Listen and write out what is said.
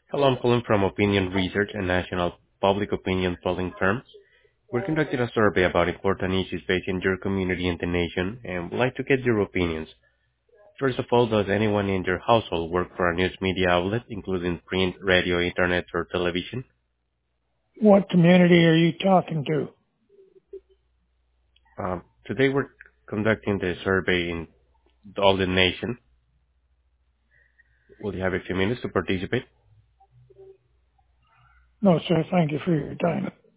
Hello, I'm calling from Opinion Research, a national public opinion polling firm. We're conducting a survey about important issues facing your community and the nation, and would like to get your opinions. First of all, does anyone in your household work for a news media outlet, including print, radio, internet, or television? What community are you talking to? Today we're conducting the survey in all the nation. Will you have a few minutes to participate? No, sir. Thank you for your time.